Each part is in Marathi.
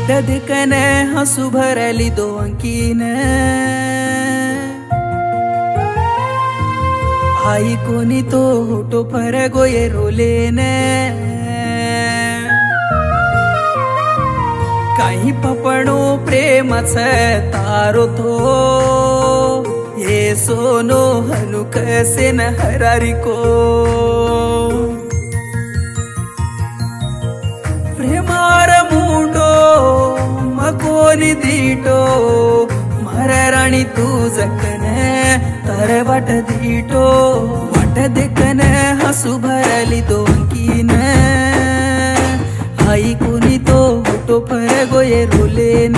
देखन हसू भरली 2 अंकीन आई कोणी तो होटो पर गोये रोलेन काही पपणो प्रेमच तारो तो ये सोनो हनु कसे न हरारी को प्रेमार मुंडो मकोनी दीटो मराराणी तू जकन तर वाट दीटो वाट देखन हसू भरली 2 अंकीन आई कोणी तो होटो पर गोये रोलेन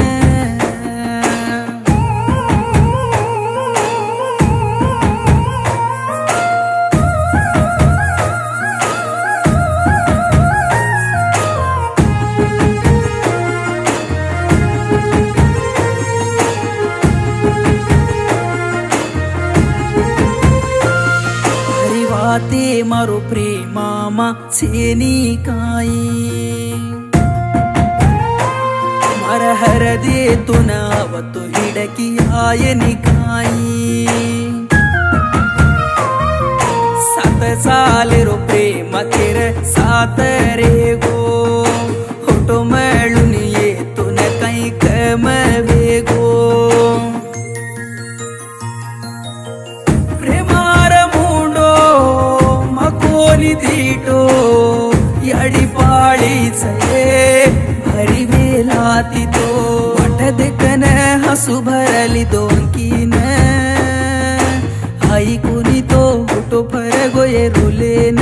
ते मारो प्रेमामा छेनी काई मर हर दे तू नावतो हिडकी आयनी काई 7 साल रो प्रेम केर 7 रे गो होटो मेळून येतो न काही कम वेगो दीटो याडी पाळीच भरी वेलाती तो वाट देखन हसू भरली 2 अंकीन आई कोणी तो होटो पर गोये रोलेन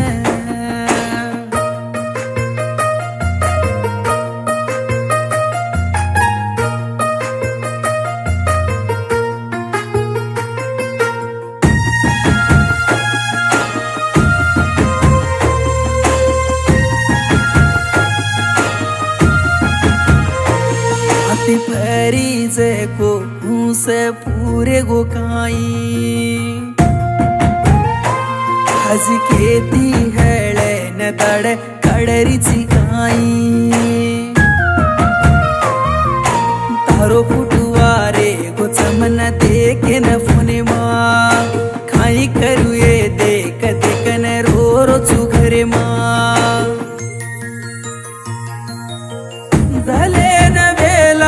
परीज को से पूरे गो काई हज खेती हेळे न तड कडरीची काई तारो फुटुवारे गो चमन देखे न फोने मा खाई करू ये देख देखन रो रो चू घरे मा धले न वेला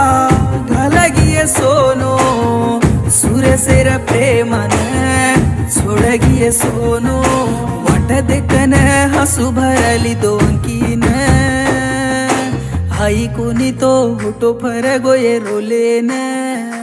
सोनो सुरसेर प्रेमान सोडगिये सोनो वाट देखन हसू भरली 2 अंकीन आई कोणी तो होटो पर गोये रोलेन।